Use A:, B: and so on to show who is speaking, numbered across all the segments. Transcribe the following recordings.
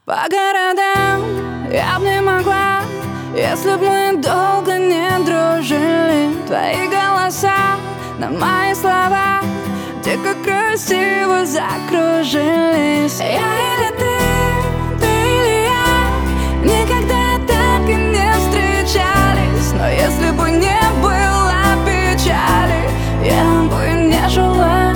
A: По городам я б не могла, если б мы долго не дружили. Твои голоса на мои слова дико красиво закружились. Я или ты или я, никогда так и не встречались. Но если бы не было печали, я бы не жила.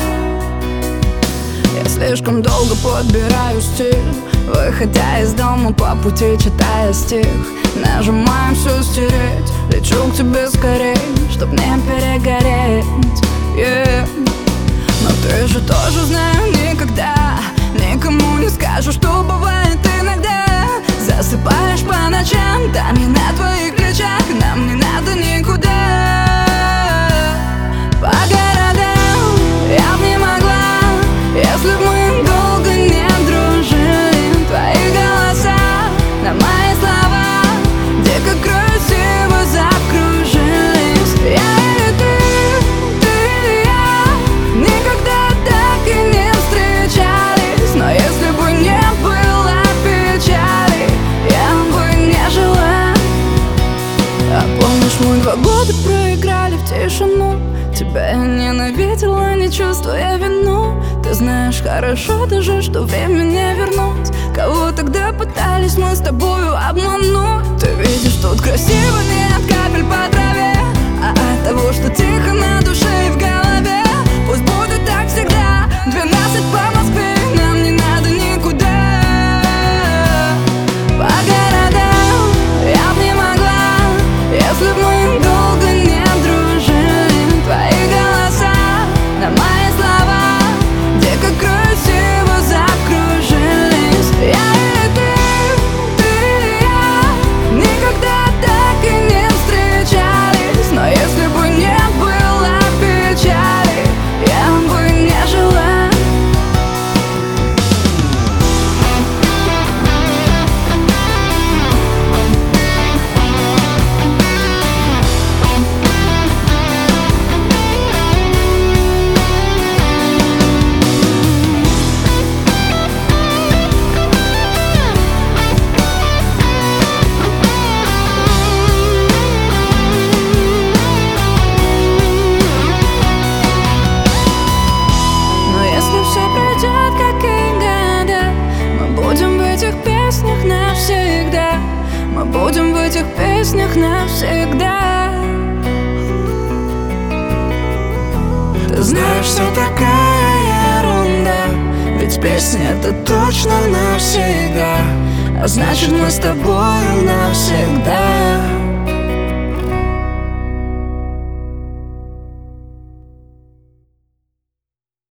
A: Я слишком долго подбираю стиль, выходя из дома по пути, читая стих. Нажимаем все стереть, лечу к тебе скорей, чтоб не перегореть, yeah. Но ты же тоже, знаю, никогда никому не скажу, что бывает иногда. Засыпаешь по ночам, там и на твоих плечах, нам не надо никуда. По городам я б не могла, если б мы долго не дружили. Твои голоса на мои слова дико красиво закружились. Я или ты или я, никогда так и не встречались. Но если бы не было печали, я бы не жила. А помнишь, мы 2 года проиграли в тишину? Тебя я ненавидела, не чувствуя вину. Ты знаешь хорошо даже, что время не вернуть. Кого тогда пытались мы с тобою обмануть? Ты видишь, тут красиво не от капель по траве, а от того, что тихо на душе и в голове. Пусть будет так всегда, 12 по Москве, нам не надо никуда. По городам я б не могла, если б мы долго не дружили. Твои голоса на мои слова дико красиво закружились. Я или ты или я, никогда так и не встречались. Но если бы не было печали, я бы не жила. Мы будем в этих песнях навсегда. Ты знаешь, все такая ерунда, ведь песня это точно навсегда, а значит мы с тобой навсегда.